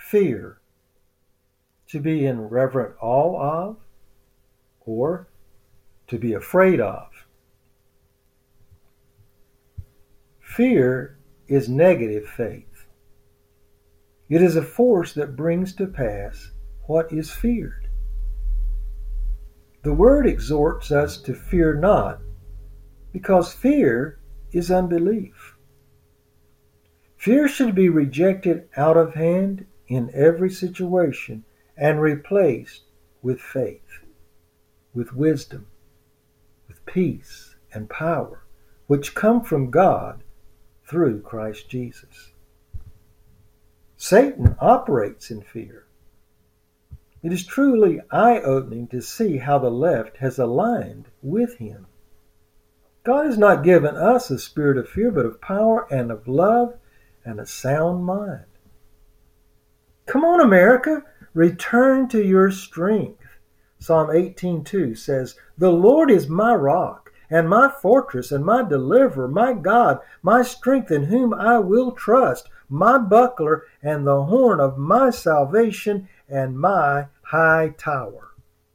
Fear, to be in reverent awe of, or to be afraid of. Fear is negative faith. It is a force that brings to pass what is feared. The word exhorts us to fear not, because fear is unbelief. Fear should be rejected out of hand in every situation and replaced with faith, with wisdom, with peace and power, which come from God through Christ Jesus. Satan operates in fear. It is truly eye-opening to see how the left has aligned with him. God has not given us a spirit of fear, but of power and of love and a sound mind. Come on, America, return to your strength. Psalm 18:2 says, "The Lord is my rock and my fortress and my deliverer, my God, my strength in whom I will trust, my buckler and the horn of my salvation and my high tower."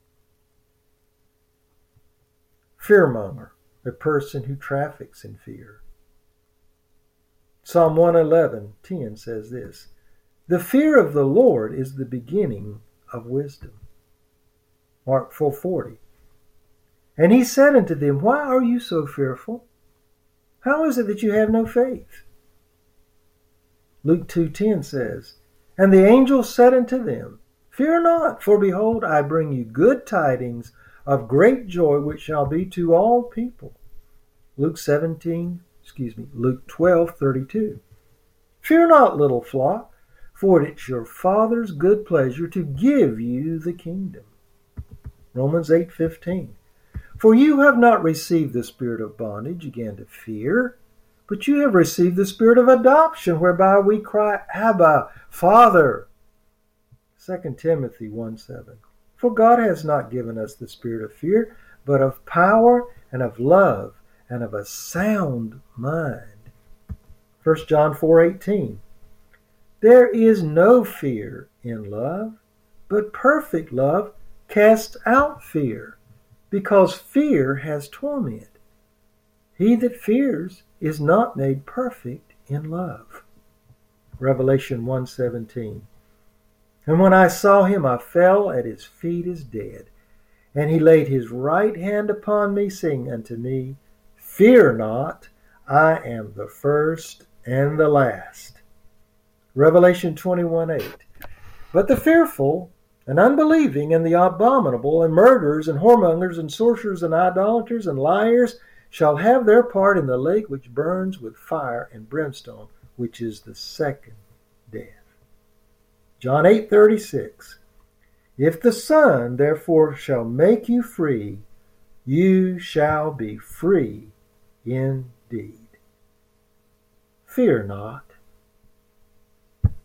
Fearmonger, a person who traffics in fear. Psalm 111:10 says this, "The fear of the Lord is the beginning of wisdom." Mark 4:40, "And he said unto them, Why are you so fearful? How is it that you have no faith?" Luke 2:10 says, "And the angel said unto them, Fear not, for behold, I bring you good tidings of great joy, which shall be to all people." Luke 12:32. "Fear not, little flock, for it is your Father's good pleasure to give you the kingdom." Romans 8:15. "For you have not received the spirit of bondage again to fear, but you have received the spirit of adoption, whereby we cry, Abba, Father." 2 Timothy 1:7. "For God has not given us the spirit of fear, but of power and of love and of a sound mind." 1 John 4:18. "There is no fear in love, but perfect love casts out fear, because fear has torment. He that fears is not made perfect in love." Revelation 1:17. "And when I saw him, I fell at his feet as dead. And he laid his right hand upon me, saying unto me, Fear not, I am the first and the last." Revelation 21:8. "But the fearful and unbelieving and the abominable and murderers and whoremongers and sorcerers and idolaters and liars shall have their part in the lake which burns with fire and brimstone, which is the second death." John 8:36. "If the Son therefore shall make you free, you shall be free indeed." Fear not.